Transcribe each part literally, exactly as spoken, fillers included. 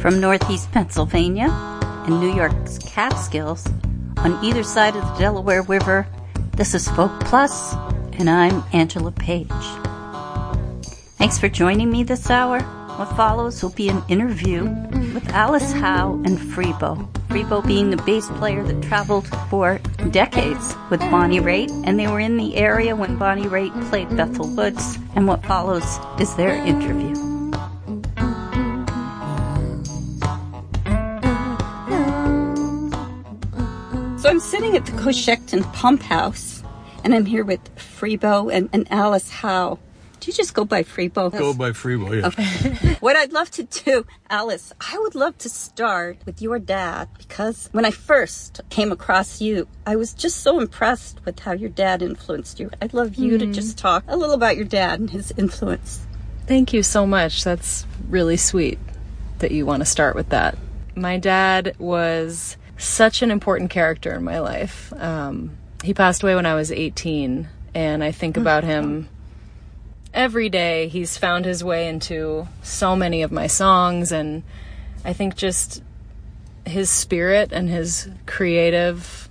From Northeast Pennsylvania and New York's Catskills, on either side of the Delaware River, this is Folk Plus, and I'm Angela Page. Thanks for joining me this hour. What follows will be an interview with Alice Howe and Freebo. Freebo being the bass player that traveled for decades with Bonnie Raitt, and they were in the area when Bonnie Raitt played Bethel Woods, and what follows is their interview. So I'm sitting at the Coshecton Pump House, and I'm here with Freebo and, and Alice Howe. Do you just go by Freebo? Go by Freebo, yeah. Okay. What I'd love to do, Alice, I would love to start with your dad, because when I first came across you, I was just so impressed with how your dad influenced you. I'd love you mm-hmm. to just talk a little about your dad and his influence. Thank you so much. That's really sweet that you want to start with that. My dad was such an important character in my life. Um, he passed away when I was eighteen, and I think about him every day. He's found his way into so many of my songs, and I think just his spirit and his creative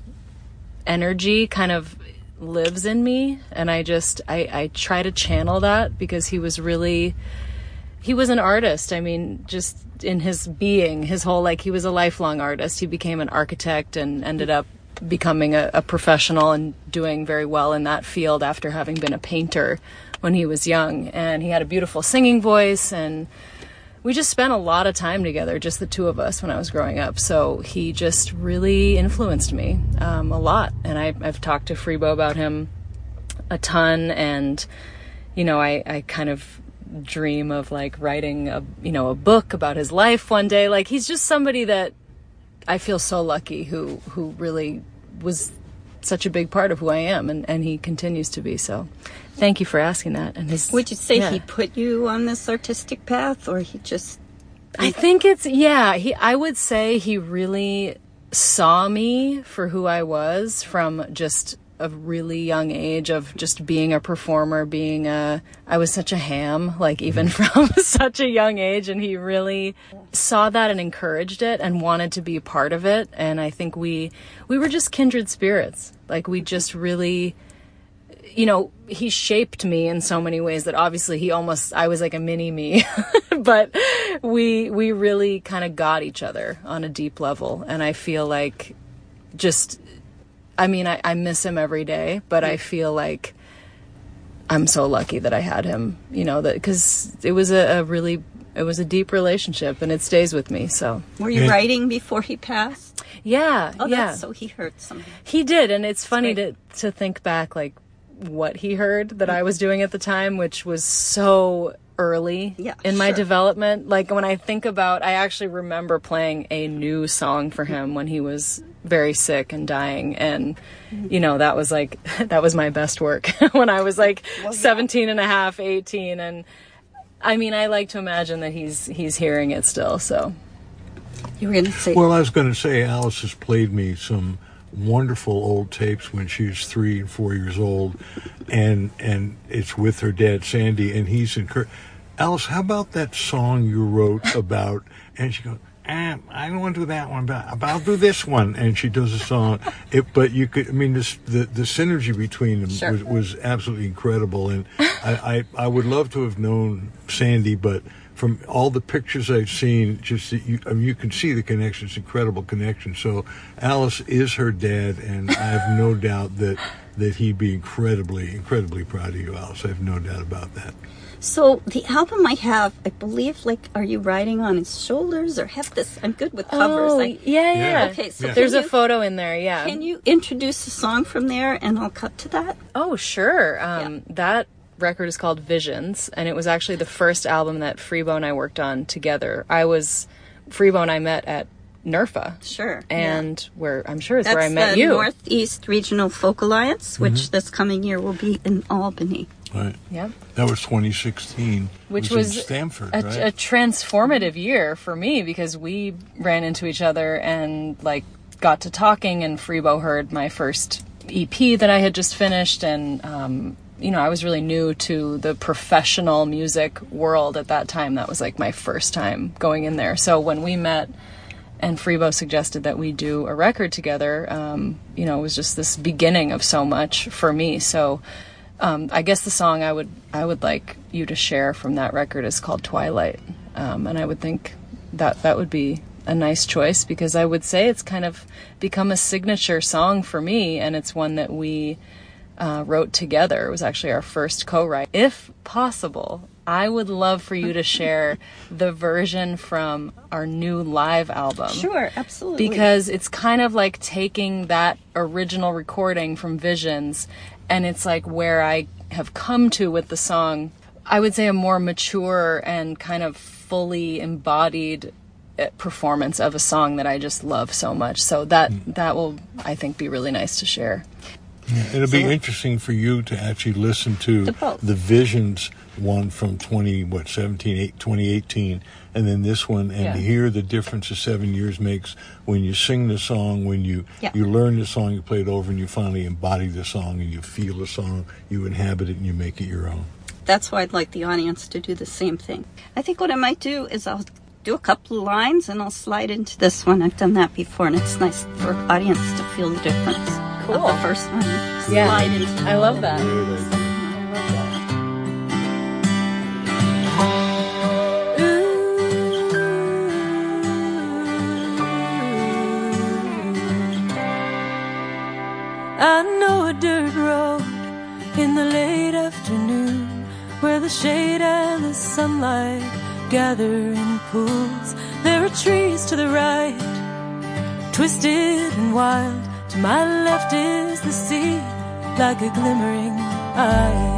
energy kind of lives in me, and I just, I, I try to channel that, because he was really, he was an artist. I mean, just in his being, his whole, like, he was a lifelong artist. He became an architect and ended up becoming a, a professional and doing very well in that field after having been a painter when he was young. And he had a beautiful singing voice, and we just spent a lot of time together, just the two of us, when I was growing up. So he just really influenced me um, a lot. And I, I've talked to Freebo about him a ton, and, you know, I, I kind of dream of, like, writing a, you know, a book about his life one day. Like, he's just somebody that I feel so lucky who, who really was such a big part of who I am, and, and he continues to be. So thank you for asking that. And his, would you say yeah. he put you on this artistic path, or he just... I think it's, yeah, he, I would say he really saw me for who I was from just a really young age of just being a performer, being a, I was such a ham, like, even from such a young age, and he really saw that and encouraged it and wanted to be a part of it. And I think we, we were just kindred spirits. Like, we just really, you know, he shaped me in so many ways that obviously he almost, I was like a mini me, but we, we really kind of got each other on a deep level. And I feel like just, I mean, I, I miss him every day, but I feel like I'm so lucky that I had him, you know, that, because it was a, a really, it was a deep relationship, and it stays with me. So, were you yeah. writing before he passed? Yeah, oh, yeah. That's, so he heard something. He did, and it's funny to to think back, like, what he heard that I was doing at the time, which was so early yeah, in my sure. development. Like, when I think about, I actually remember playing a new song for him when he was very sick and dying, and you know, that was like, that was my best work when I was like well, yeah. seventeen and a half, eighteen, and I mean, I like to imagine that he's he's hearing it still. So you were gonna say, well, I was gonna say, Alice has played me some wonderful old tapes when she was three and four years old, and and it's with her dad Sandy, and he's encouraged. Alice, how about that song you wrote about? And she goes, ah, I don't want to do that one, but, but I'll do this one. And she does a song. It, but you could, I mean, this, the the synergy between them sure. was, was absolutely incredible. And I, I I would love to have known Sandy, but from all the pictures I've seen, just that you, I mean, you can see the connection. It's an incredible connection. So Alice is her dad, and I have no doubt that that he'd be incredibly, incredibly proud of you, Alice. I have no doubt about that. So the album I have, I believe, like, are you riding on his shoulders, or have this? I'm good with covers. Oh, I, yeah, yeah. Okay, so yeah. there's you, a photo in there, yeah. Can you introduce a song from there, and I'll cut to that? Oh, sure. Um, yeah. That record is called Visions, and it was actually the first album that Freebo and I worked on together. I was, Freebo and I met at NERFA. Sure. And yeah. where, I'm sure it's That's where I met the you. Northeast Regional Folk Alliance, which mm-hmm. this coming year will be in Albany. Right. Yep. That was twenty sixteen. Which was, was in Stamford, a, right? a transformative year for me, because we ran into each other and, like, got to talking, and Freebo heard my first E P that I had just finished, and um, you know, I was really new to the professional music world at that time. That was like my first time going in there. So when we met and Freebo suggested that we do a record together, um, you know, it was just this beginning of so much for me. So um, I guess the song I would I would like you to share from that record is called Twilight. Um, and I would think that that would be a nice choice, because I would say it's kind of become a signature song for me, and it's one that we uh, wrote together. It was actually our first co-write. If possible, I would love for you to share the version from our new live album. Sure, absolutely. Because it's kind of like taking that original recording from Visions, and it's like where I have come to with the song, I would say a more mature and kind of fully embodied performance of a song that I just love so much. So that mm. that will, I think, be really nice to share. Yeah, it'll so, be interesting for you to actually listen to the Visions one from twenty what seventeen, eight, twenty eighteen, and then this one, and yeah. to hear the difference that seven years makes when you sing the song, when you yeah. you learn the song, you play it over, and you finally embody the song, and you feel the song, you inhabit it, and you make it your own. That's why I'd like the audience to do the same thing. I think what I might do is I'll do a couple of lines and I'll slide into this one. I've done that before, and it's nice for audience to feel the difference cool. of the first one. Yeah, slide into I love that. I know a dirt road in the late afternoon where the shade and the sunlight gather in pools. There are trees to the right, twisted and wild. To my left is the sea, like a glimmering eye.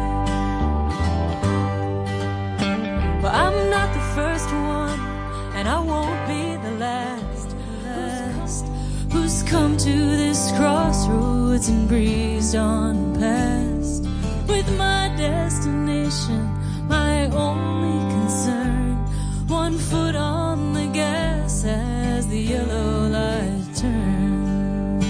Well, I'm not the first one, and I won't be the last, last who's come to this crossroads and breezed on past. With my destination, my only concern, one foot on the gas as the yellow light turns.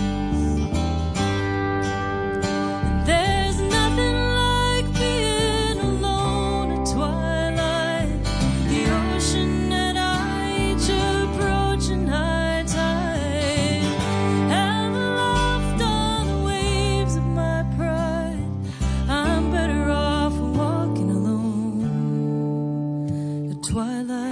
And there's nothing like being alone at twilight, the ocean and I each approaching high tide, and aloft on the waves of my pride, I'm better off walking alone at twilight.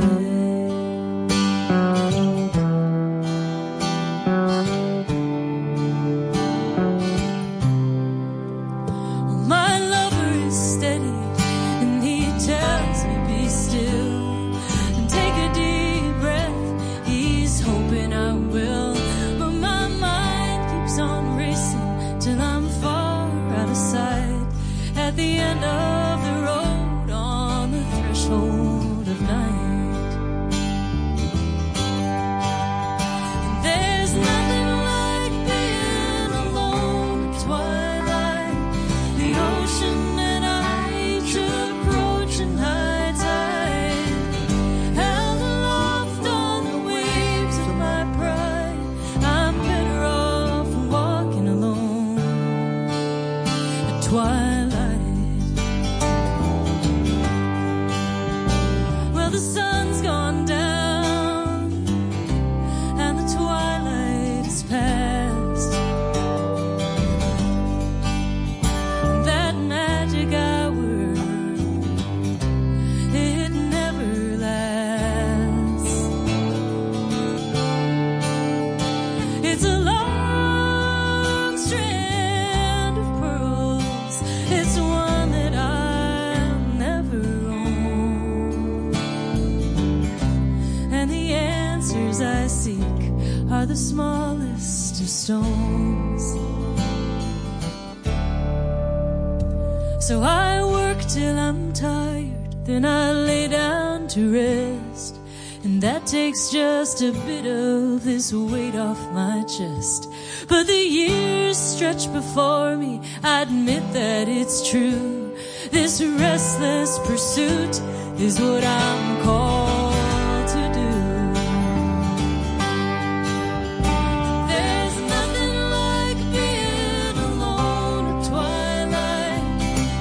My lover is steady, and he tells me be still and take a deep breath. He's hoping I will, but my mind keeps on racing till I'm far out of sight, at the end of the road, on the threshold of night. And there's nothing like being alone at twilight, the ocean and I each approaching high tide, held aloft on the waves of my pride. I'm better off walking alone at twilight. Well, the sun's gone down and the twilight is past. That magic hour, it never lasts. It's a long strand of pearls, it's one that I'll never own. And the answers I seek are the smallest of stones. So I work till I'm tired, then I lay down to rest, and that takes just a bit of this weight off my chest. But the years stretch before me, I admit that it's true. This restless pursuit is what I'm called to do. There's nothing like being alone at twilight,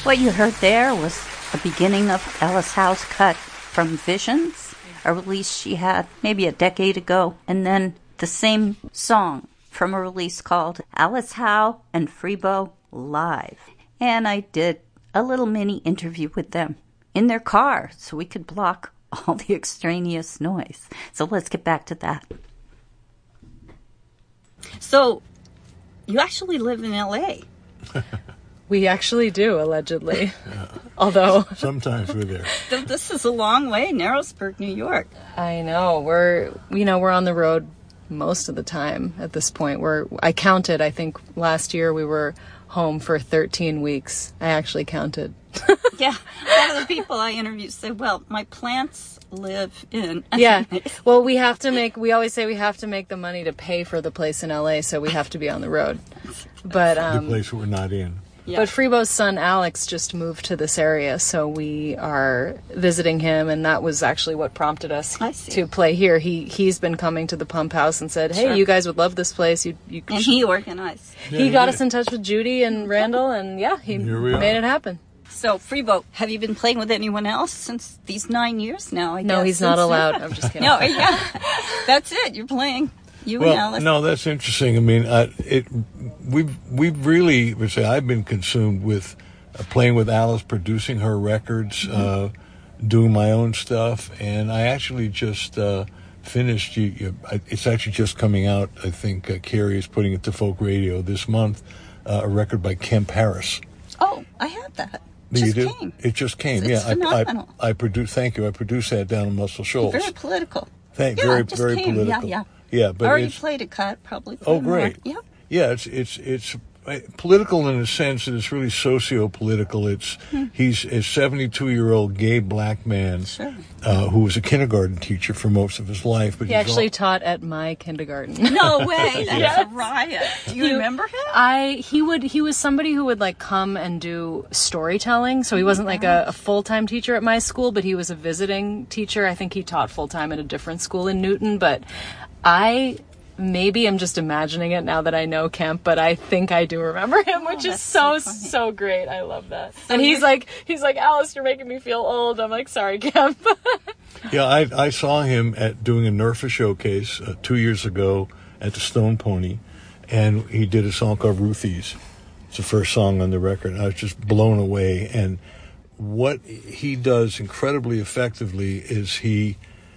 What you heard there was the beginning of Alice Howe's cut from Visions, a release she had maybe a decade ago, and then the same song from a release called Alice Howe and Freebo Live. And I did a little mini interview with them in their car so we could block all the extraneous noise. So let's get back to that. So, you actually live in L A We actually do, allegedly. Yeah. Although sometimes we're there. This is a long way, Narrowsburg, New York. I know. We're you know, we're on the road most of the time at this point. We're I counted, I think last year we were home for thirteen weeks. I actually counted. Yeah. A lot of the people I interviewed say, well, my plants live in. Yeah. Well, we have to make, we always say we have to make the money to pay for the place in L A, so we have to be on the road. But um, the place we're not in. Yeah. But Freebo's son Alex just moved to this area, so we are visiting him, and that was actually what prompted us to play here. He he's been coming to the Pump House and said, "Hey, sure. You guys would love this place." You, you and he organized. Yeah, he, he got did. us in touch with Judy and Randall, and yeah, he made it happen. So, Freebo, have you been playing with anyone else since these nine years now? I no, guess, he's not allowed. I'm just kidding. No, yeah, that's it. You're playing. You well, and Alice. No, that's interesting. I mean, uh, it we've we've really, would say, I've been consumed with uh, playing with Alice, producing her records, mm-hmm. uh, doing my own stuff, and I actually just uh, finished. You, you, it's actually just coming out. I think uh, Carrie is putting it to folk radio this month. Uh, a record by Kemp Harris. Oh, I have that. You just do? Came. It just came. It's yeah, phenomenal. I, I, I produced. Thank you. I produced that down in Muscle Shoals. Very political. Thank. Yeah, very, it just very came. political. Yeah, yeah. Yeah, but I already it's, played a cut. Probably. Oh, great. More. Yeah. Yeah, it's it's it's political in a sense that it's really socio-political. It's hmm. he's a seventy-two-year-old gay black man sure. uh, who was a kindergarten teacher for most of his life. But he actually all... taught at my kindergarten. No way! That's yes. a riot. Do you he, remember him? I he would he was somebody who would like come and do storytelling. So he wasn't like a, a full-time teacher at my school, but he was a visiting teacher. I think he taught full-time at a different school in Newton. But I. Maybe I'm just imagining it now that I know Kemp, but I think I do remember him, which oh, is so, so, so great. I love that. So and he's like, he's like, Alice, you're making me feel old. I'm like, sorry, Kemp. Yeah, I I saw him at doing a Nerfa showcase uh, two years ago at the Stone Pony, and he did a song called Ruthie's. It's the first song on the record. I was just blown away. And what he does incredibly effectively is he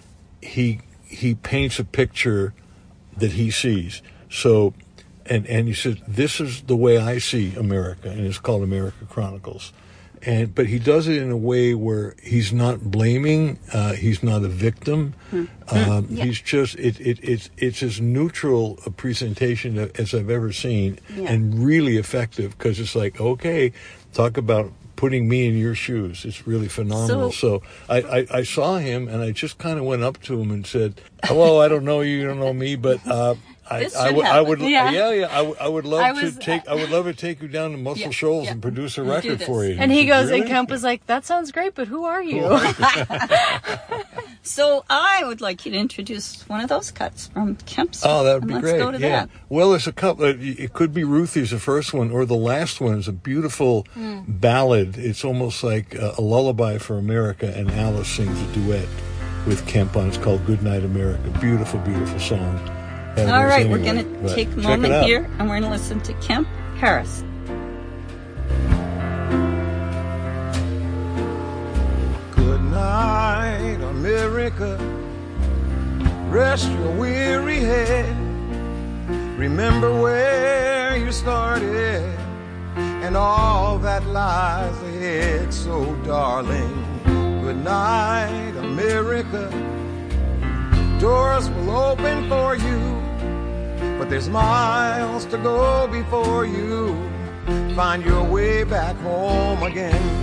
he he paints a picture that he sees. So, and and he said, this is the way I see America, and it's called America Chronicles. And but he does it in a way where he's not blaming, uh, he's not a victim. Hmm. Um, yeah. He's just it it it's it's as neutral a presentation as I've ever seen, yeah. and really effective because it's like, okay, talk about putting me in your shoes. It's really phenomenal. So, so I, I, I saw him, and I just kind of went up to him and said, hello, I don't know you, you don't know me, but uh, I, I, w- I would, yeah, yeah, yeah I, w- I would love I was, to take, I would love to take you down to Muscle yeah, Shoals yeah. and produce a record for you. And he, he goes, really? And Kemp was like, that sounds great, but who are you? Who are you? So I would like you to introduce one of those cuts from Kemp's. Oh, that would be let's great. Go to yeah. that. Well, there's a couple. It could be Ruthie's, the first one, or the last one is a beautiful mm. ballad. It's almost like a, a lullaby for America, and Alice sings a duet with Kemp on. It's called Good Night America. Beautiful, beautiful song. All right, anyway, we're going to take a moment here, and we're going to listen to Kemp Harris. Good night, America. Rest your weary head. Remember where you started and all that lies ahead. So, darling, good night, America. Doors will open for you, but there's miles to go before you find your way back home again.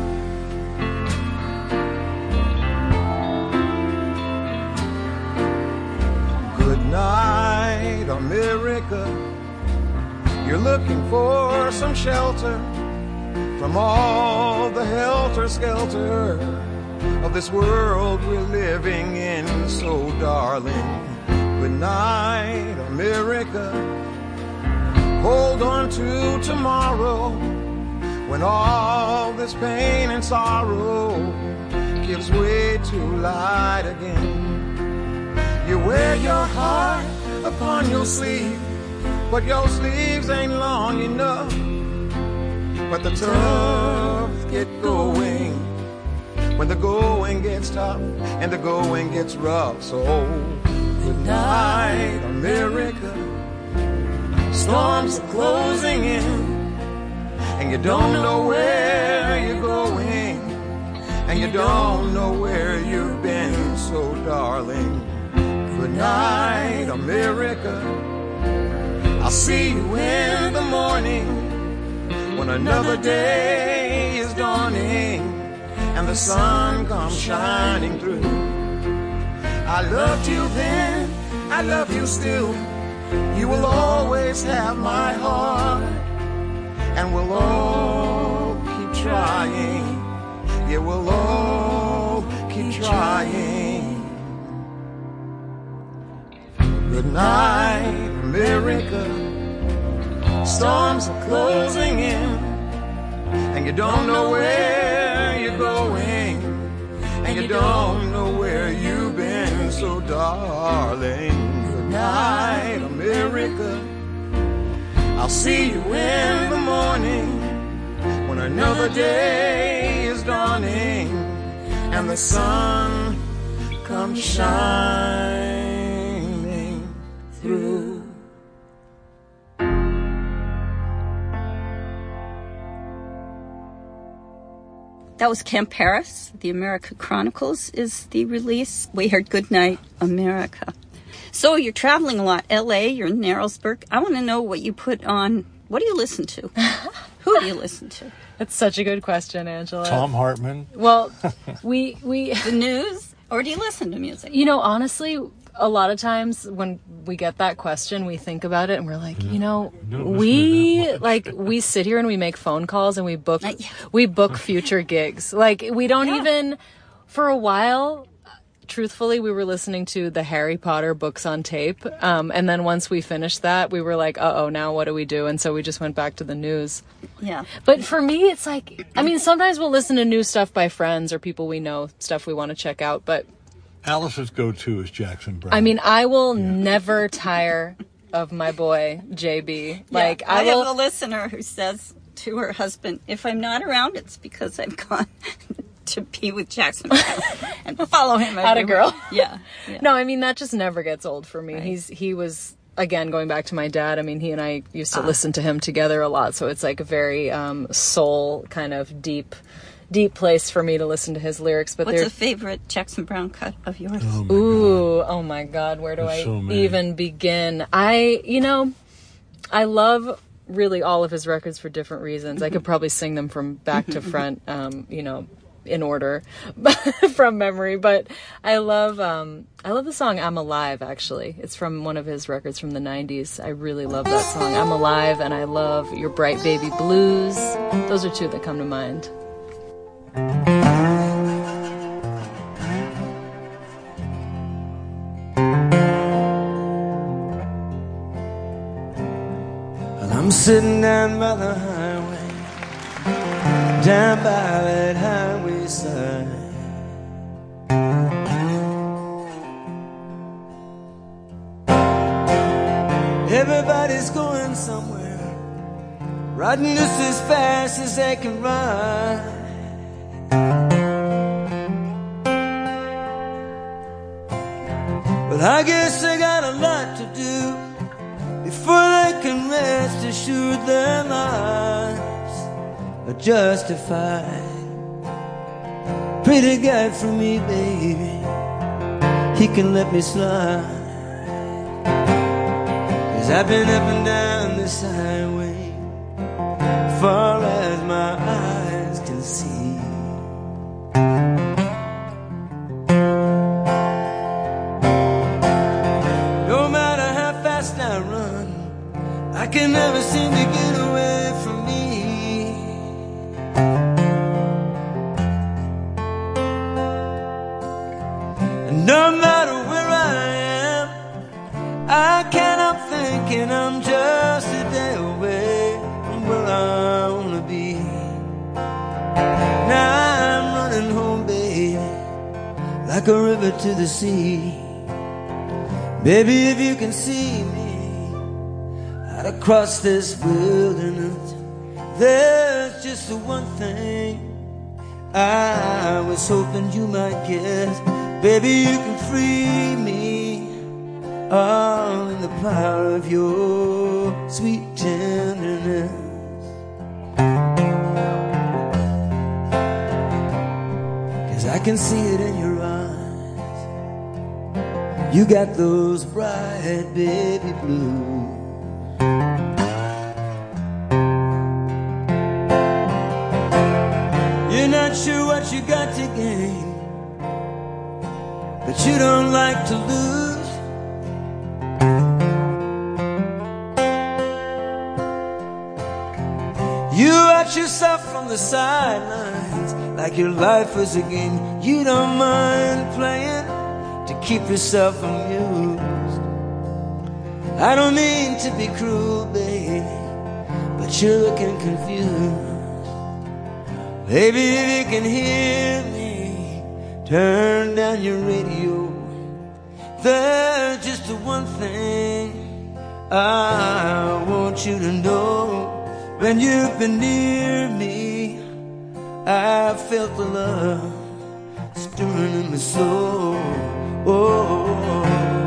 Good night, America. You're looking for some shelter from all the helter-skelter of this world we're living in. So, darling, good night, America. Hold on to tomorrow. when all this pain and sorrow gives way to light again. You wear your heart upon your sleeve, but your sleeves ain't long enough. But the tough get going when the going gets tough and the going gets rough. So good night, America. Storms are closing in, and you don't know where you're going, and you don't know where you've been. So darling, good night, America. I'll see you in the morning when another day is dawning and the sun comes shining through. I loved you then, I love you still. You will always have my heart, and we'll all keep trying. Yeah, we'll all keep trying. Good night, America. Storms are closing in, and you don't know where you're going, and you don't know where you've been. So darling, good night, America. I'll see you in the morning when another day is dawning and the sun comes shining through. That was Camp Paris. The America Chronicles is the release. We heard Goodnight, America. So you're traveling a lot. L A, you're in Narrowsburg. I want to know what you put on. What do you listen to? Who do you listen to? That's such a good question, Angela. Tom Hartman. Well, we we The news? Or do you listen to music? You know, honestly, a lot of times when we get that question, we think about it and we're like, you know, we like we sit here and we make phone calls and we book Uh, yeah. we book future gigs. Like we don't Yeah. even for a while. Truthfully, we were listening to the Harry Potter books on tape. Um, and then once we finished that, we were like, uh-oh, now what do we do? And so we just went back to the news. Yeah. But for me, it's like, I mean, sometimes we'll listen to new stuff by friends or people we know, stuff we want to check out. But Alice's go-to is Jackson Browne. I mean, I will never tire of my boy, J B. Like, Yeah, I, I will. have a listener who says to her husband, if I'm not around, it's because I've gone to be with Jackson Browne and follow him. Atta girl. Yeah, yeah. No, I mean, that just never gets old for me. Right. He's He was, again, going back to my dad, I mean, he and I used to Ah. listen to him together a lot. So it's like a very um, soul kind of deep, deep place for me to listen to his lyrics. But What's they're a favorite Jackson Browne cut of yours? Oh, my Ooh, oh my God, where do There's I so many. even begin? I, you know, I love really all of his records for different reasons. I could probably sing them from back to front, um, you know, in order from memory. But I love, um, I love the song I'm Alive, actually. It's from one of his records from the nineties. I really love that song, I'm Alive, and I love Your Bright Baby Blues. Those are two that come to mind. I'm sitting down by the highway, down by that highway side. Everybody's going somewhere, riding just as fast as they can ride. But I guess they got a lot to do before they can rest assured their lives are justified. Pray to God for me, baby, He can let me slide. 'Cause I've been up and down this highway far as my eyes can see. No matter how fast I run, I can never seem to get away from me. And no matter where I am, I can't help thinking I'm just a day away from where I wanna be. like a river to the sea. Baby, if you can see me out across this wilderness, there's just the one thing I was hoping you might guess. Baby, you can free me, all in the power of your sweet tenderness. I can see it in your eyes. You got those bright baby blues. You're not sure what you got to gain, but you don't like to lose. You watch yourself from the sidelines like your life was a game you don't mind playing to keep yourself amused. I don't mean to be cruel, baby, but you're looking confused. Baby, if you can hear me, turn down your radio. There's just the one thing I want you to know. When you've been near me, I felt the love stirring in my soul. Oh.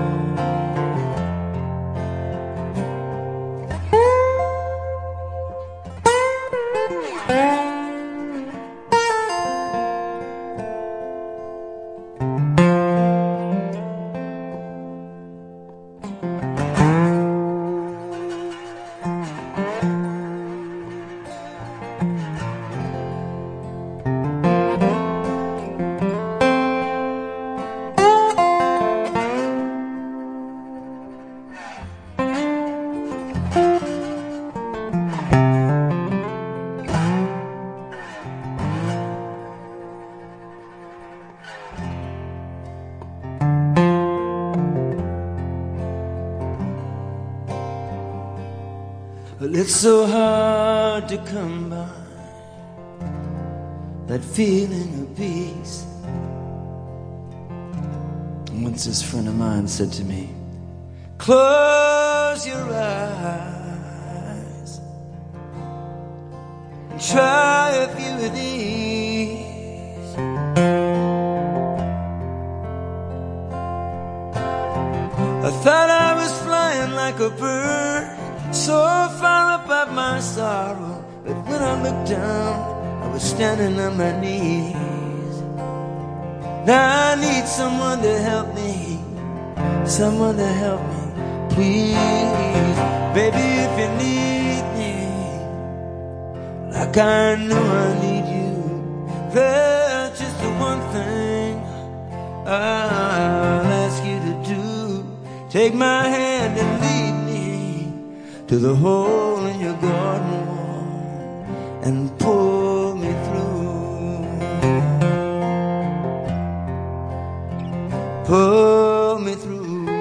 Well, it's so hard to come by that feeling of peace. Once this friend of mine said to me, close your eyes and try a few of these. I thought I was flying like a bird, so far above my sorrow, but when I looked down, I was standing on my knees. Now I need someone to help me, someone to help me, please. Baby, if you need me, like I know I need you, there's just the one thing I'll ask you to do. Take my hand and lead me to the hole in your garden wall and pull me through. Pull me through.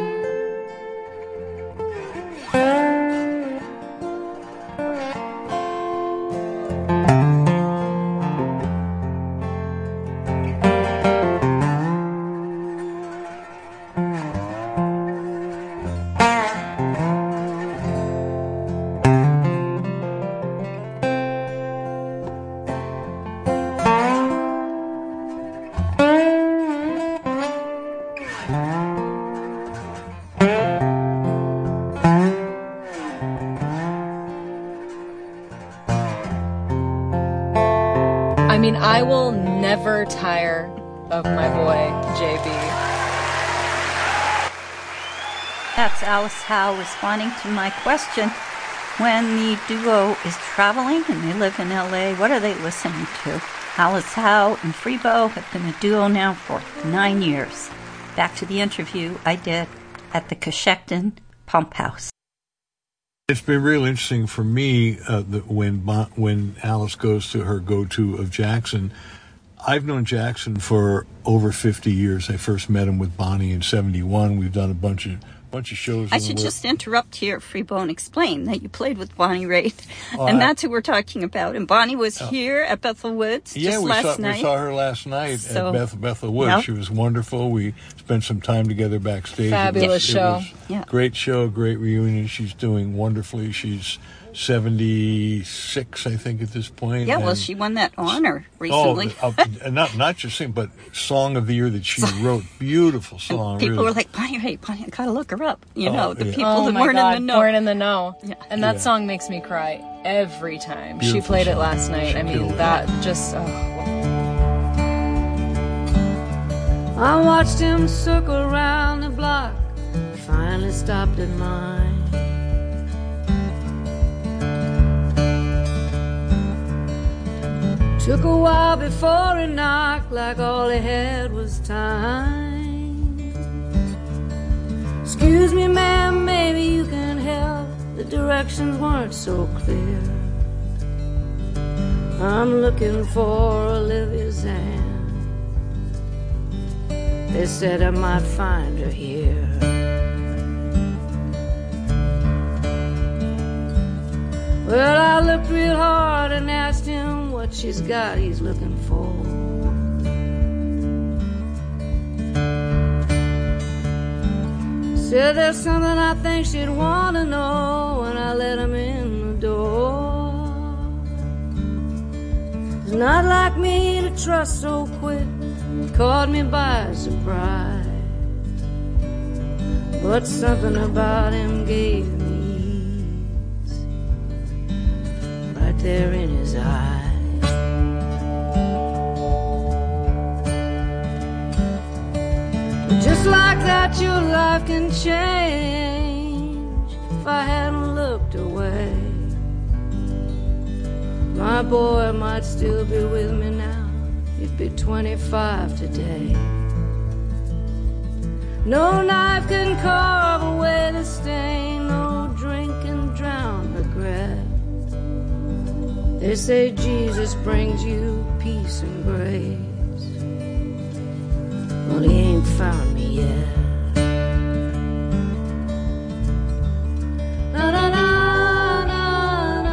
I mean, I will never tire of my boy, J B. That's Alice Howe responding to my question. When the duo is traveling and they live in L A, what are they listening to? Alice Howe and Freebo have been a duo now for nine years. Back to the interview I did at the Coshocton Pump House. It's been real interesting for me uh, that when Bon- when Alice goes to her go-to of Jackson. I've known Jackson for over fifty years. I first met him with Bonnie in seventy-one. We've done a bunch of bunch of shows. I in the should work. just interrupt here, Freebone, explain that you played with Bonnie Raitt, Oh, and I- that's who we're talking about. And Bonnie was here at Bethel Woods Yeah, just we last saw night. we saw her last night So- at Beth, Bethel Woods. Yep. She was wonderful. We spent some time together backstage. Fabulous it was, show. It was Yeah. Great show, great reunion. She's doing wonderfully. She's seventy-six, I think, at this point. Yeah, well, and- she won that honor recently. Oh, uh, not not just sing, but Song of the Year that she wrote. Beautiful song. People really. were like, Bonnie Raitt, Bonnie, I gotta look her up. You Oh, know, the yeah. people Oh that my weren't God, in the know. weren't in the know. Yeah. And that Yeah. song makes me cry every time. she Beautiful played it song. last night. She I mean, killed it. that just, oh. I watched him circle around the block, finally stopped at mine. Took a while before he knocked, like all he had was time. Excuse me, ma'am, maybe you can help. The directions weren't so clear. I'm looking for Olivia Zan. They said I might find her here. Well, I looked real hard and asked him what she's got he's looking for. Said there's something I think she'd want to know when I let him in the door. It's not like me to trust so quick. It caught me by surprise. But something about him gave me ease, right there in his eyes. Just like that, your life can change. If I hadn't looked away, my boy might still be with me now. He'd be twenty-five today. No knife can carve away the stain, no drink can drown regret. They say Jesus brings you peace and grace. Well, he ain't found me yet. Na na na na na.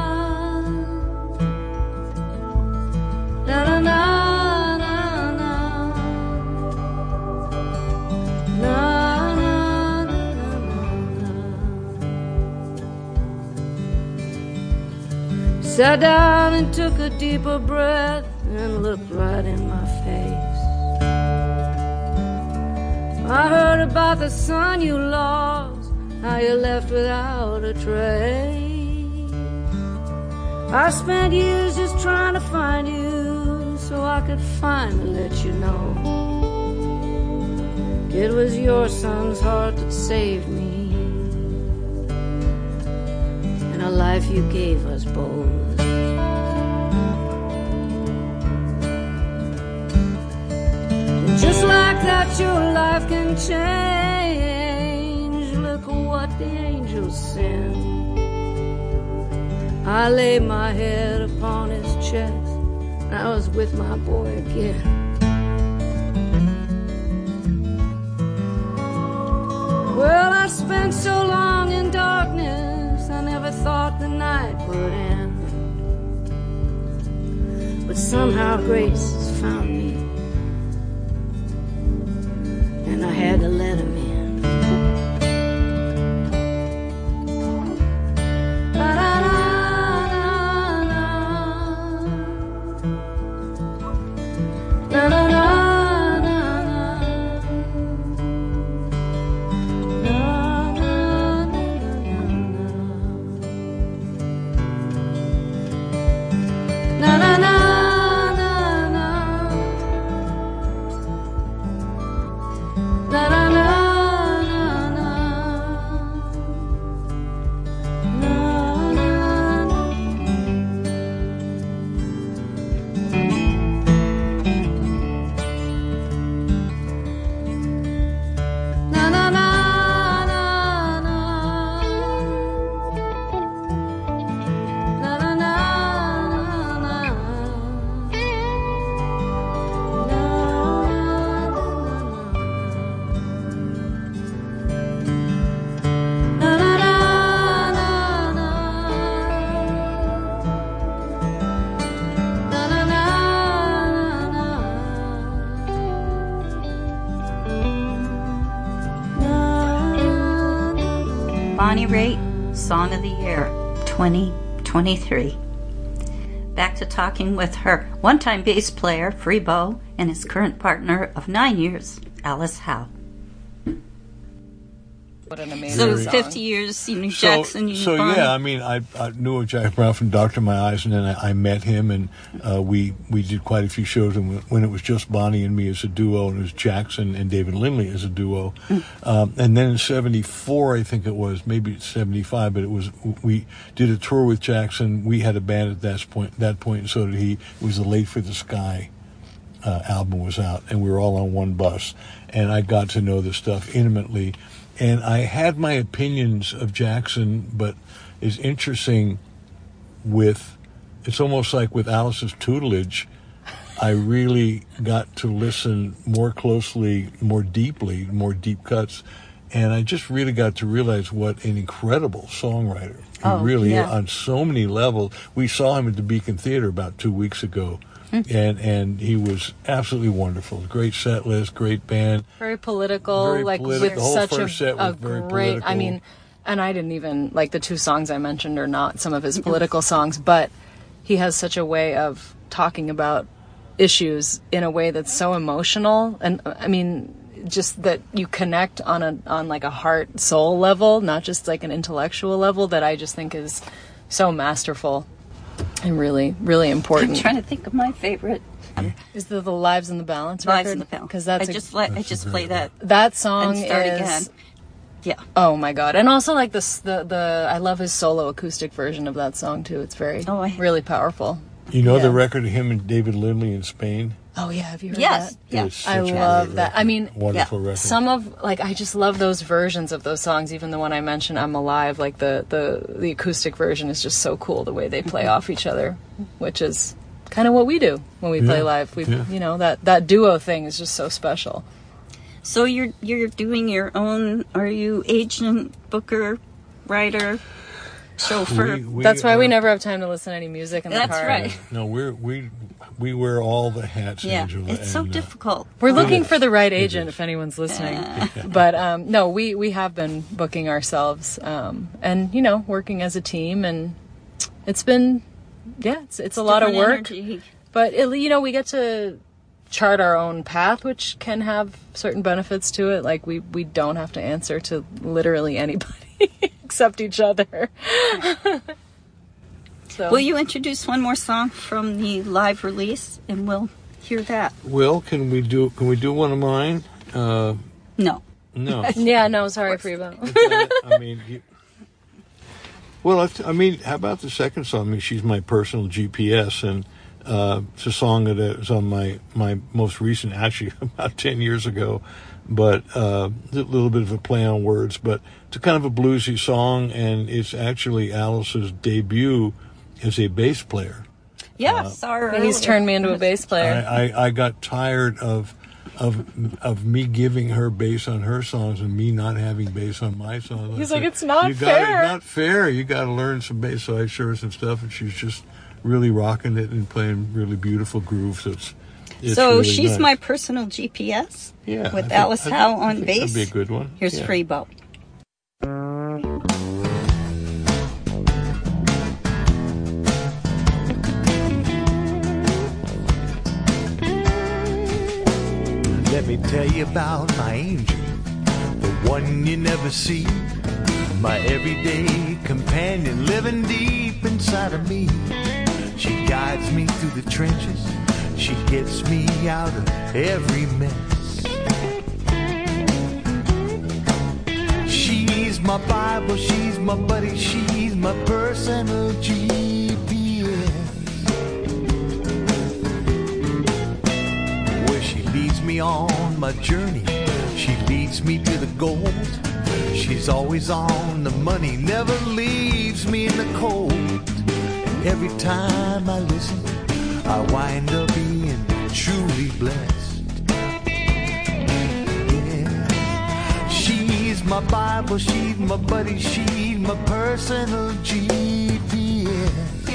Na na na na na. Na na na na na. Sat down and took a deeper breath and looked right in my face. I heard about the son you lost, how you left without a trace. I spent years just trying to find you so I could finally let you know it was your son's heart that saved me, and a life you gave us both. Just like that, your life can change. Look what the angels send. I laid my head upon his chest, and I was with my boy again. Well, I spent so long in darkness, I never thought the night would end. But somehow grace has found me, and I had to let him in. Na, na, na, na, na. Na, na, na, na, na. Na, na, na, na, na. Na, na, na. Bonnie Raitt, Song of the Year, twenty twenty-three. Back to talking with her one-time bass player, Free Bo, and his current partner of nine years, Alice Howe. What an amazing So song. fifty years, you knew So, Jackson, you knew so Bonnie. yeah, I mean, I, I knew of Jack Brown from Doctor My Eyes, and then I, I met him, and uh, we we did quite a few shows. And when it was just Bonnie and me as a duo, and it was Jackson and David Lindley as a duo, Mm. um, and then in seventy-four, I think it was, maybe it's seventy-five, but it was we did a tour with Jackson. We had a band at that point, that point, and so did he. It was the Late for the Sky uh, album was out, and we were all on one bus, and I got to know this stuff intimately. And I had my opinions of Jackson, but it's interesting with, it's almost like with Alice's tutelage, I really got to listen more closely, more deeply, more deep cuts. And I just really got to realize what an incredible songwriter he Oh, really yeah. is on so many levels. We saw him at the Beacon Theater about two weeks ago. And and he was absolutely wonderful. Great set list, great band. Very political, Very like political. with The whole such first a, set was a very great. I political. mean, and I didn't even like the two songs I mentioned are not some of his political songs, but he has such a way of talking about issues in a way that's so emotional, and I mean, just that you connect on a on like a heart soul level, not just like an intellectual level. That I just think is so masterful and really, really important. I'm trying to think of my favorite. Is the the Lives in the Balance Lives record? in the Balance. Because that's I a- just let I just play that that song and start is again. Yeah. oh my god, and also like this the the I love his solo acoustic version of that song too. It's very Oh, I- really powerful. You know the Yeah. record of him and David Lindley in Spain? Oh yeah, have you heard Yes. that? Yeah. It's I such a love great that. record. I mean, wonderful record. Some of like I just love those versions of those songs. Even the one I mentioned, "I'm Alive," like the the the acoustic version is just so cool. The way they play off each other, which is kind of what we do when we play Yeah, live. We, yeah. you know, that that duo thing is just so special. So you're you're doing your own. Are you agent, booker, writer, chauffeur? We- we That's why we are- never have time to listen to any music in the That's car. right. No, we're we we wear all the hats, Yeah, Angela. it's so and, uh, difficult. We're looking is. for the right It agent is. if anyone's listening. But um, no, we, we have been booking ourselves um, and, you know, working as a team. And it's been, yeah, it's, it's a lot of Different work. energy. But, it, you know, we get to chart our own path, which can have certain benefits to it. Like we, we don't have to answer to literally anybody except each other. So. Will you introduce one more song from the live release, and we'll hear that? Well, can we do can we do one of mine? Uh, No. no. Yeah, no, sorry, Freebo. I mean, you, well, I, I mean, how about the second song? I mean, she's my personal G P S, and uh, it's a song that is on my my most recent, actually about ten years ago, but uh, a little bit of a play on words. But it's a kind of a bluesy song, and it's actually Alice's debut as a bass player. Yeah, sorry. He's turned me into a bass I, player. I, I got tired of of of me giving her bass on her songs and me not having bass on my songs. He's I like, said, "It's not you fair." Gotta, it's not fair. You got to learn some bass. So I showed her some stuff, and she's just really rocking it and playing really beautiful grooves. It's, it's So really she's nice. my personal G P S yeah, I with think- Alice I think- Howe I on think bass. That'd be a good one. Here's yeah. Free Bo. Let me tell you about my angel, the one you never see, my everyday companion living deep inside of me. She guides me through the trenches, she gets me out of every mess. She's my Bible, she's my buddy, she's my personal G P S. Where she leads me on my journey, she leads me to the gold. She's always on the money, never leaves me in the cold. And every time I listen, I wind up being truly blessed. Yeah. She's my Bible, she's my buddy, she's my personal G P S.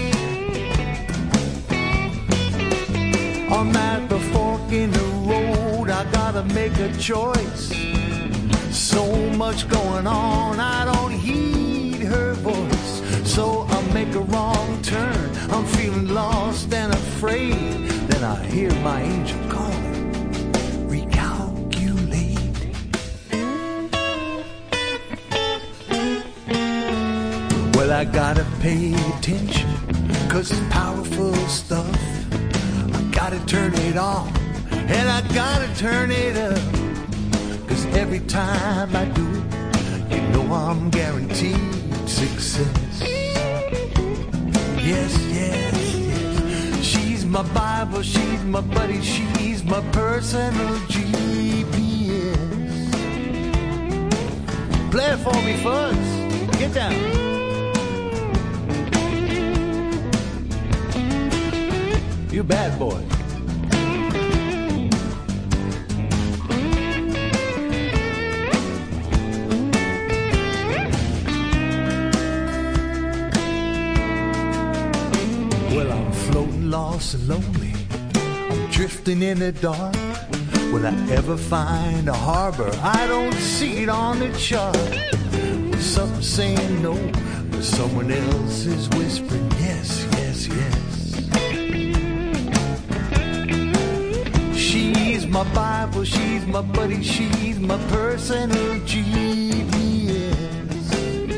I'm at the fork in the road, I gotta make a choice. So much much going on, I don't heed her voice. So I make a wrong turn, I'm feeling lost and afraid. Then I hear my angel calling, recalculate. Well, I gotta pay attention, cause it's powerful stuff. I gotta turn it on, and I gotta turn it up. Cause every time I do it, you know I'm guaranteed success. Yes, yes, yes. She's my Bible, she's my buddy, she's my personal G P S. Play it for me, Fuzz. Get down. You bad boy. Well, I'm floating lost and lonely, I'm drifting in the dark. Will I ever find a harbor? I don't see it on the chart. With something saying no, but someone else is whispering yes, yes, yes. She's my Bible, she's my buddy, she's my personal G P S.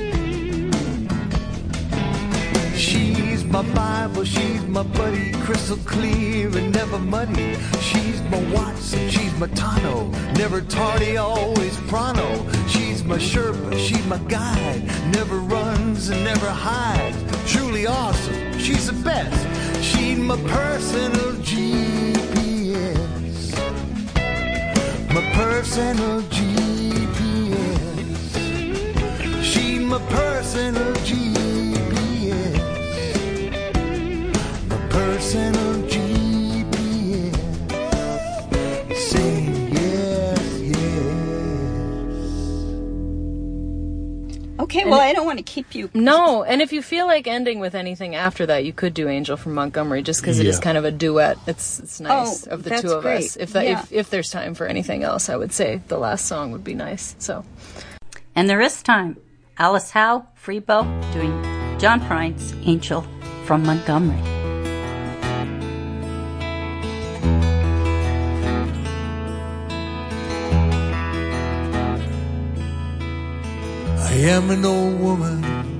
She's my Bible, she's my buddy, crystal clear and never muddy. She's my Watson, she's my Tano, never tardy, always pronto. She's my Sherpa, she's my guide, never runs and never hides. Truly awesome, she's the best, she's my personal G P S. My personal G P S. She's my personal G P S. My personal G P S. Saying yes, yes. Okay, well, I don't want to keep you. No, and if you feel like ending with anything after that, you could do Angel from Montgomery, just because it is Yeah. kind of a duet. It's it's nice Oh, of the that's two of great. us. If, that, Yeah. if if there's time for anything else, I would say the last song would be nice. So, And there is time. Alice Howe, Freebo, doing John Prine's Angel from Montgomery. I am an old woman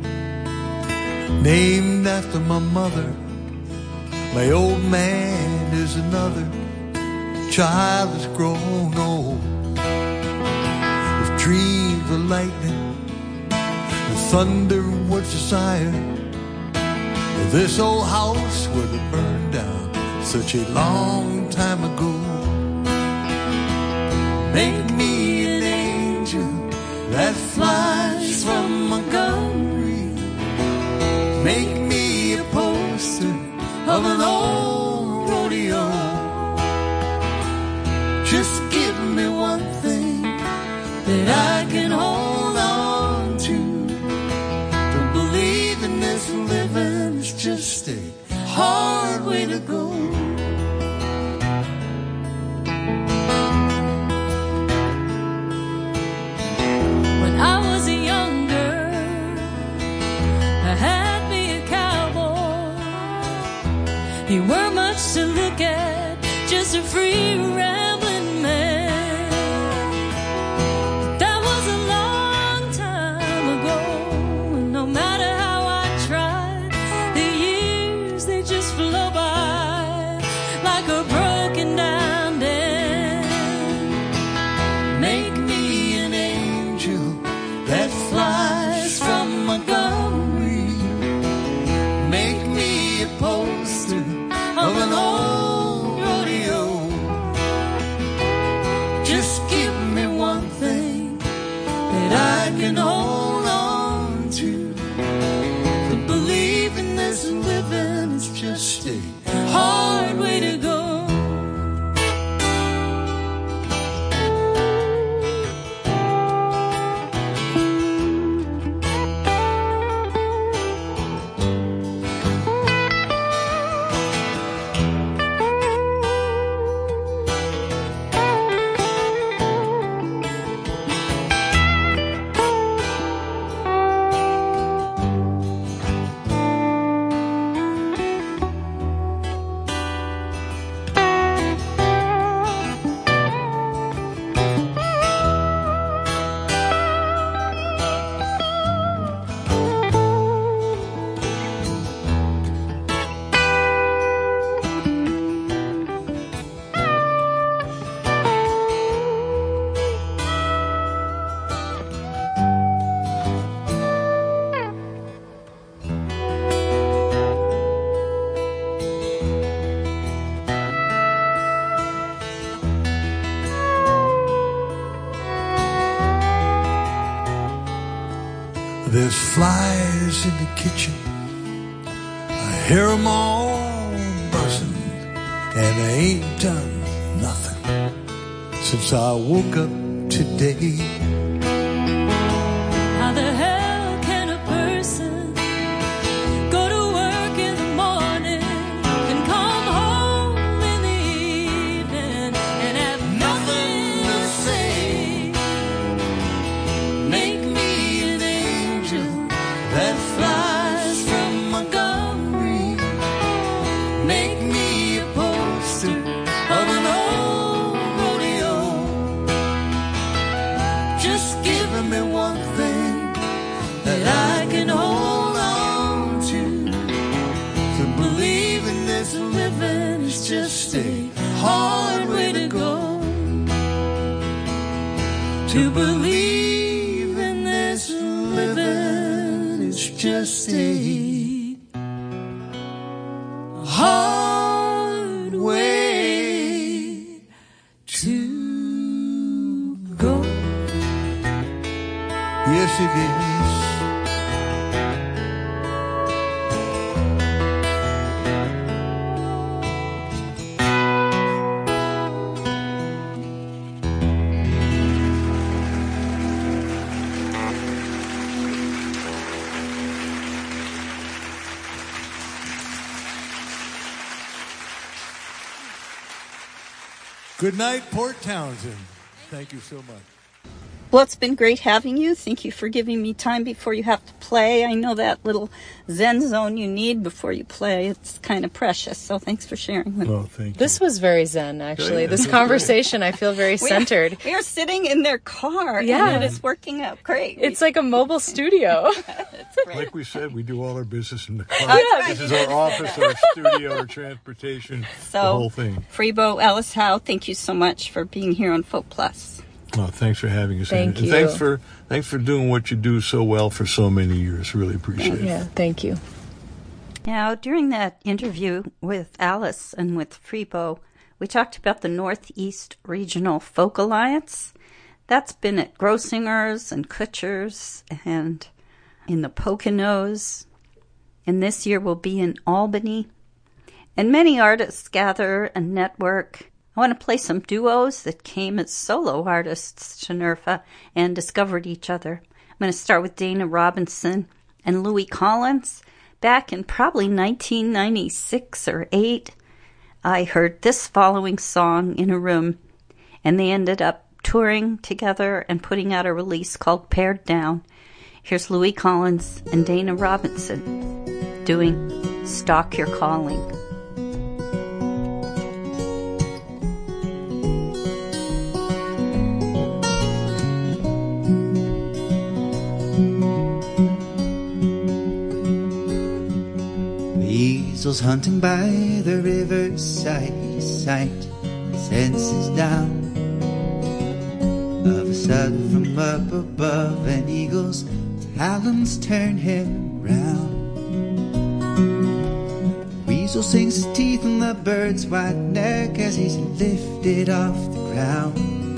named after my mother. My old man is another. Child has grown old. With dreams of lightning, the thunder was desire. This old house would have burned down such a long time ago. Make me an angel that flies from Montgomery. Make me a poster of an old rodeo. Just give me one thing that I can hold on to. To believe in this living is just a hard way to go. When I was a young girl, I had me a cowboy. He weren't much to look at, just a free rambling man. But that was a long time ago, and no matter how I tried, the years they just flow by like a broken down dam. Make me an angel that flies from Montgomery. Make me a poster of an old rodeo. Just give me one thing that I can hold on to. To believe in this living is just a hard way to go. There's flies in the kitchen, I hear 'em all buzzing, and I ain't done nothing since I woke up today. How the hell can a person go to work in the morning and come home in the evening and have nothing to say? Make me an angel that flies from Montgomery. Make me a poster of an old rodeo. Just give me one thing that I can hold on to. To believe in this living is just a hard way to go. To believe in this living is just a hard way to go. Yes, it is. Good night, Port Townsend. Thank you so much. Well, it's been great having you. Thank you for giving me time before you have to play. I know that little zen zone you need before you play. It's kind of precious. So thanks for sharing with me. Oh, thank you. This was very zen, actually. Yeah, This yeah. conversation, I feel very We are- centered. We are sitting in their car, Yeah. and it is working out great. It's like a mobile studio. It's great. Like we said, we do all our business in the car. Yeah. This is our office, our studio, our transportation, So, the whole thing. Freebo, Alice Howe, thank you so much for being here on Folk Plus. Oh, thanks for having us. Thank and you. thanks for thanks for doing what you do so well for so many years. Really appreciate it. Yeah, thank you. Now, during that interview with Alice and with Freebo, we talked about the Northeast Regional Folk Alliance. That's been at Grossinger's and Kutcher's and in the Poconos. And this year will be in Albany. And many artists gather and network. I want to play some duos that came as solo artists to NERFA and discovered each other. I'm going to start with Dana Robinson and Louis Collins. Back in probably nineteen ninety-six or eight, I heard this following song in a room, and they ended up touring together and putting out a release called Pared Down. Here's Louis Collins and Dana Robinson doing Stalk Your Calling. Weasels hunting by the riverside, sight senses down. Of a sudden from up above an eagle's talons turn him round. Weasel sinks his teeth in the bird's white neck as he's lifted off the ground.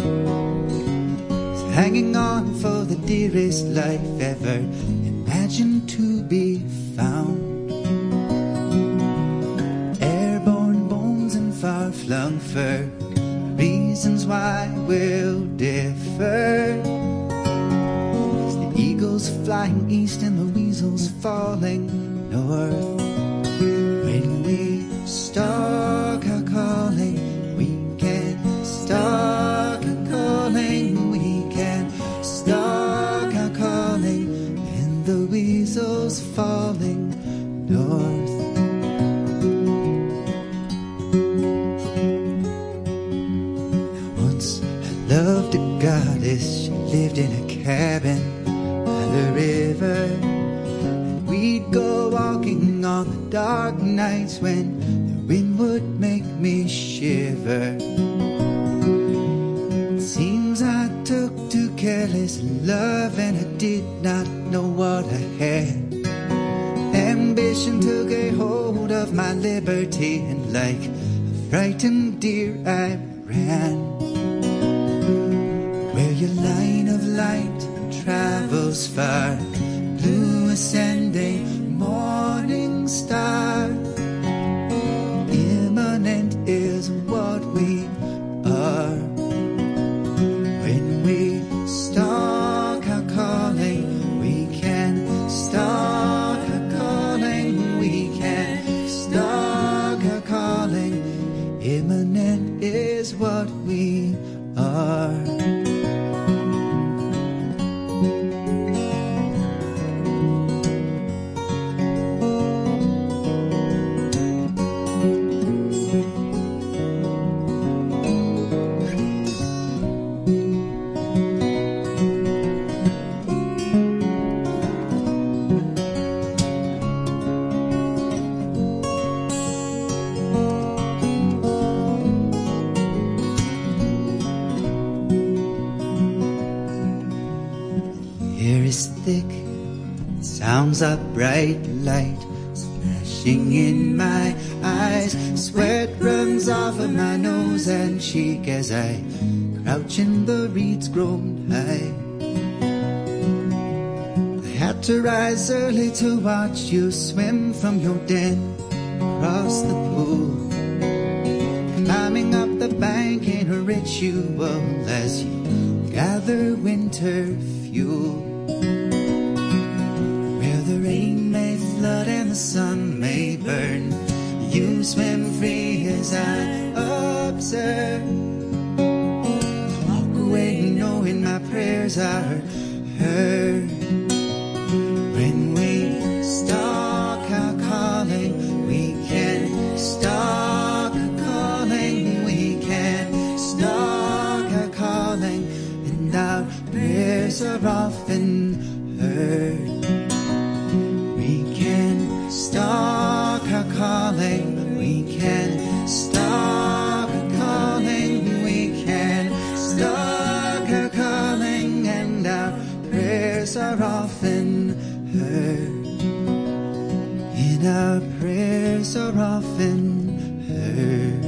He's hanging on for the dearest life ever imagined to be found. Far-flung fur, reasons why we'll differ. As the eagle's flying east and the weasel's falling north. When we stalk our calling, we can stalk our calling, we can stalk our calling, and the weasel's falling north. Loved a goddess, she lived in a cabin by the river. And we'd go walking on the dark nights when the wind would make me shiver. It seems I took to careless love and I did not know what I had. Ambition took a hold of my liberty and like a frightened deer I ran. Where your line of light travels far, blue Sounds of bright light splashing in my eyes. Sweat runs off of my nose and cheek as I crouch in the reeds grown high. I had to rise early to watch you swim from your den across the pool, climbing up the bank in a ritual as you gather winter fuel. The rain may flood and the sun may burn, you swim free as I observe. Walk away knowing my prayers are heard. When we stalk our calling, we can stalk our calling, we can stalk our calling, and our prayers are often heard. Stalk our calling, we can stalk our calling, we can stalk our calling, and our prayers are often heard. And our prayers are often heard.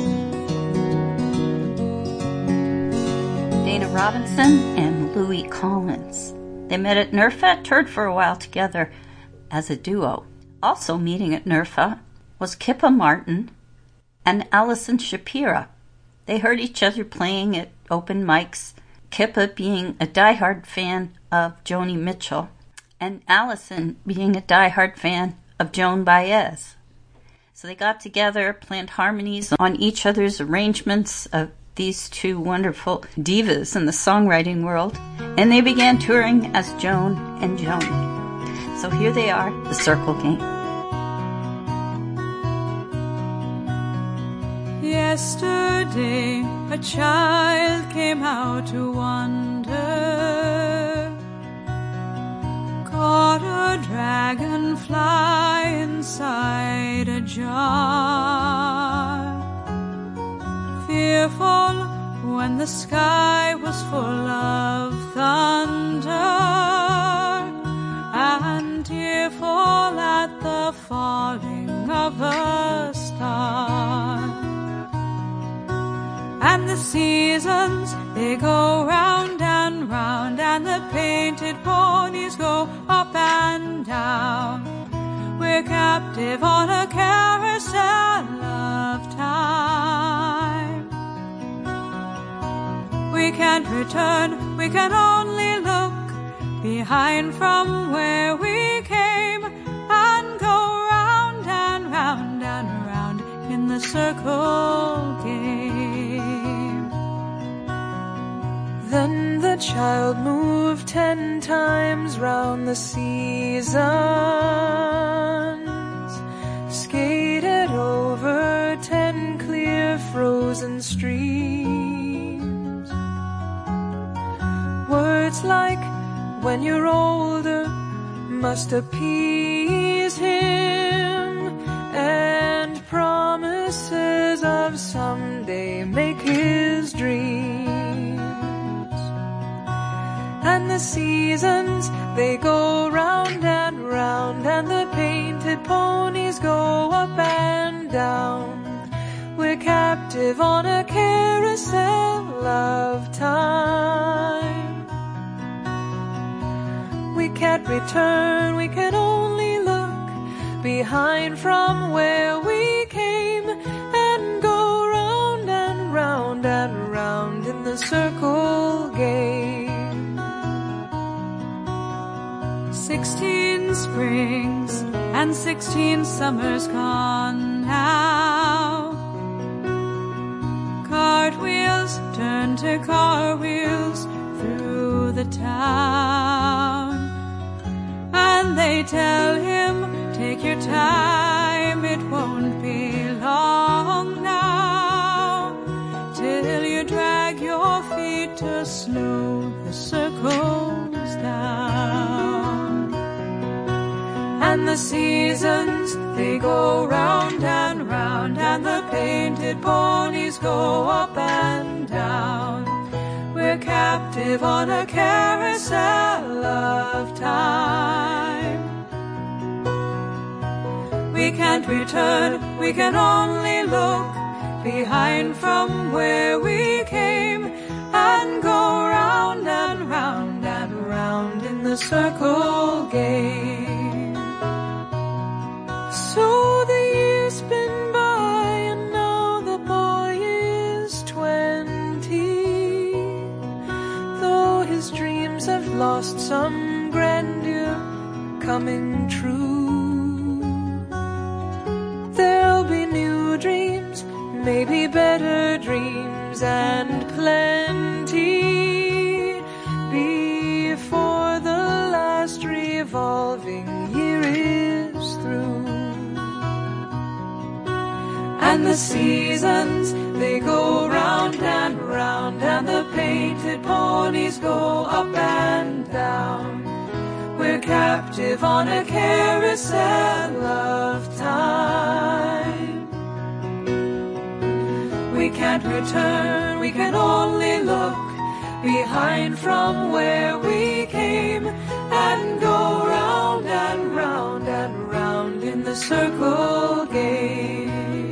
Dana Robinson and Louis Collins. They met at NERFA, toured for a while together as a duo. Also meeting at NERFA was Kippa Martin and Allison Shapira. They heard each other playing at open mics, Kippa being a diehard fan of Joni Mitchell, and Allison being a diehard fan of Joan Baez. So they got together, planned harmonies on each other's arrangements of these two wonderful divas in the songwriting world, and they began touring as Joan and Joni. So here they are, the Circle Game. Yesterday, a child came out to wander, caught a dragonfly inside a jar. Fearful when the sky was full of thunder, and tearful at the falling of a star. And the seasons, they go round and round, and the painted ponies go up and down. We're captive on a carousel of time. We can't return, we can only look behind from where we came, and go round and round and round in the circle game. Then the child moved ten times round the seasons, skated over ten clear frozen streams. Words like when you're older must appease him, and promises of someday make his dreams. And the seasons, they go round and round, and the painted ponies go up and down. We're captive on a carousel of time. We can't return, we can only look behind from where we came, and go round and round and round in the circle game. Sixteen springs and sixteen summers gone now. Cartwheels turn to car wheels through the town. tell him, take your time, it won't be long now, till you drag your feet to slow the circles down. And the seasons, they go round and round, and the painted ponies go up and down. We're captive on a carousel of time. We can't return, we can only look behind from where we came, and go round and round and round in the circle game. So the years spin by, and now the boy is twenty, though his dreams have lost some grandeur coming true. There'll be new dreams, maybe better dreams and plenty, before the last revolving year is through. And the seasons, they go round and round, and the painted ponies go up and down. We're captive on a carousel of time. We can't return, we can only look behind from where we came, and go round and round and round in the circle game.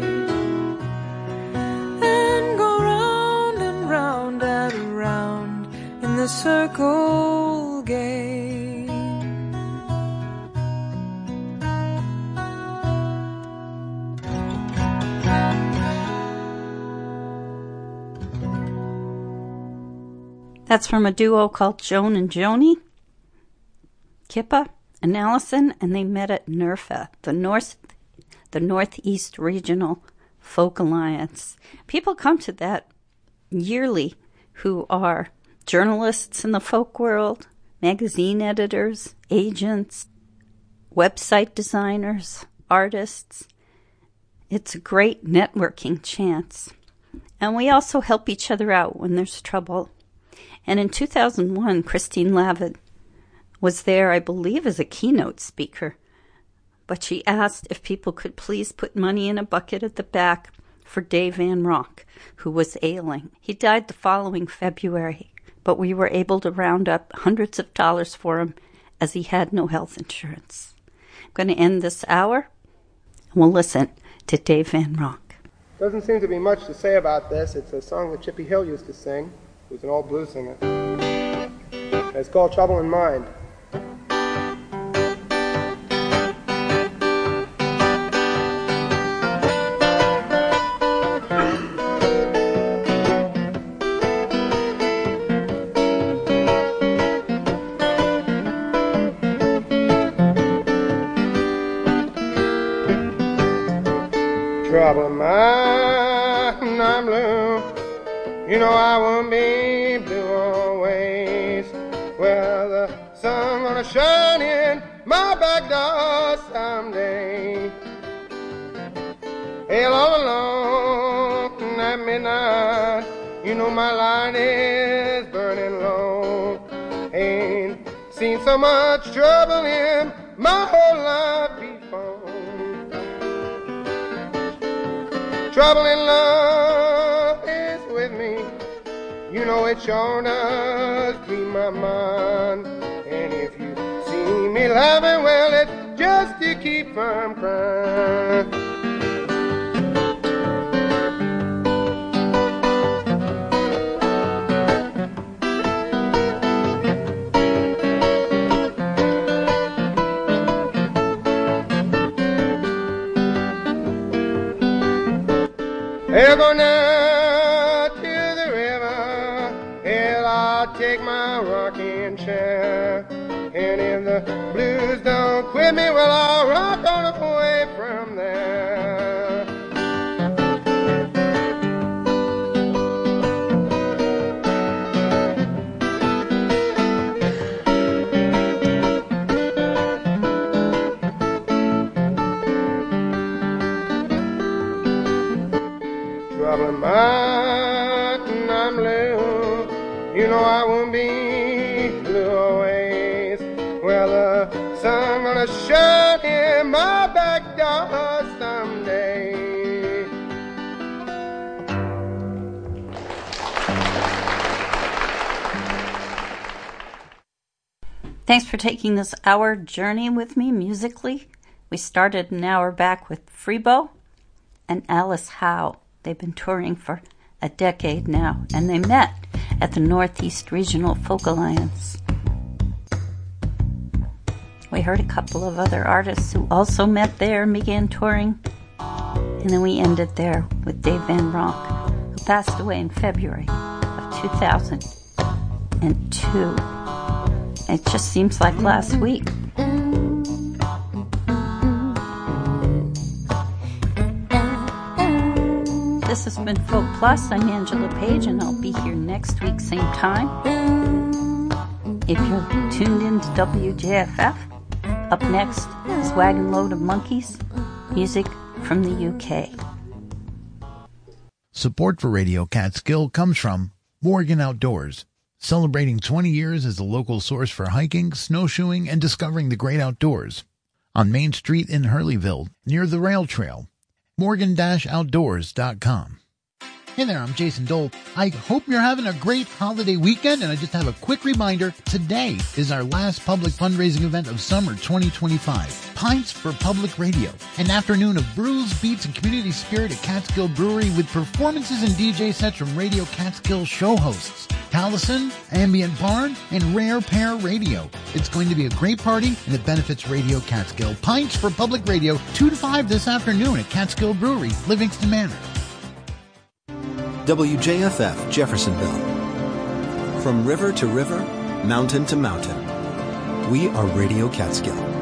And go round and round and round in the circle game. That's from a duo called Joan and Joni, Kippa and Allison, and they met at NERFA, the North, the Northeast Regional Folk Alliance. People come to that yearly who are journalists in the folk world, magazine editors, agents, website designers, artists. It's a great networking chance. And we also help each other out when there's trouble. And in two thousand one, Christine Lavin was there, I believe, as a keynote speaker. But she asked if people could please put money in a bucket at the back for Dave Van Rock, who was ailing. He died the following February, but we were able to round up hundreds of dollars for him as he had no health insurance. I'm going to end this hour, and we'll listen to Dave Van Rock. Doesn't seem to be much to say about this. It's a song that Chippy Hill used to sing. He was an old blues singer. And it's called Trouble in Mind. Trouble in mind, I'm blue. You know I won't be blue always. Well, the sun gonna shine in my back door someday. Hey, all alone at midnight, you know my light is burning low. Ain't seen so much trouble in my whole life before. Trouble in love is with me. You know it sure does clean my mind. And if you see me laughing, well, it's just to keep from crying. I'll go now to the river, hell, I'll take my rocking chair. And if the blues don't quit me, well, I'll rock on away from there. gonna shut in my back door someday. Thanks for taking this hour journey with me musically. We started an hour back with Freebo and Alice Howe. They've been touring for a decade now, and they met at the Northeast Regional Folk Alliance. We heard a couple of other artists who also met there and began touring, and then we ended there with Dave Van Ronk, who passed away in February of two thousand two. It just seems like last week. This has been Folk Plus. I'm Angela Page, and I'll be here next week, same time. If you're tuned in to W J F F, up next is Wagon Load of Monkeys, music from the U K. Support for Radio Catskill comes from Morgan Outdoors, celebrating twenty years as the local source for hiking, snowshoeing, and discovering the great outdoors. On Main Street in Hurleyville, near the rail trail. Morgan Outdoors dot com. Hey there, I'm Jason Dole. I hope you're having a great holiday weekend, and I just have a quick reminder. Today is our last public fundraising event of summer twenty twenty-five. Pints for Public Radio, an afternoon of brews, beats, and community spirit at Catskill Brewery with performances and D J sets from Radio Catskill show hosts, Taliesin, Ambient Barn, and Rare Pair Radio. It's going to be a great party, and it benefits Radio Catskill. Pints for Public Radio, two to five this afternoon at Catskill Brewery, Livingston Manor. W J F F Jeffersonville. From river to river, mountain to mountain, we are Radio Catskill.